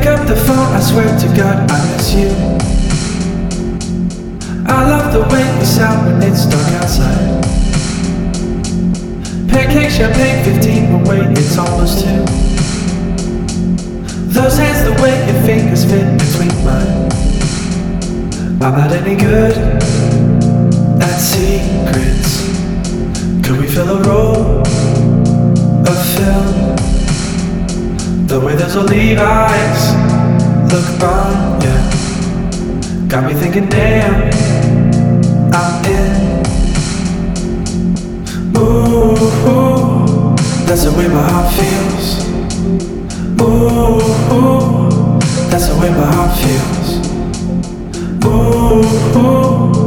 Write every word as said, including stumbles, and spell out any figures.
Pick up the phone, I swear to God I miss you. I love the way you sound when it's dark outside. Pancake champagne, fifteen, but wait, it's almost two. Those hands, the way your fingers fit between mine. I'm not any good at secrets. Could we fill a roll of film? The way those old Levi's look on, yeah, got me thinking, damn,